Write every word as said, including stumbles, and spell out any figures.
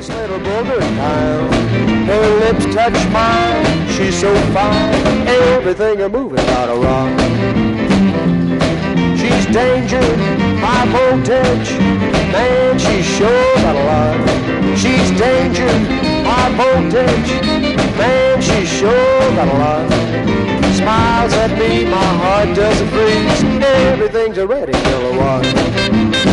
nice little booger down. Her lips touch mine, she's so fine, everything a moving got a rock. She's danger, high voltage, man, she's sure got a lot. She's danger, high voltage, man, she's sure got a lot. Smiles at me, my heart doesn't freeze, everything's a ready kilowatt.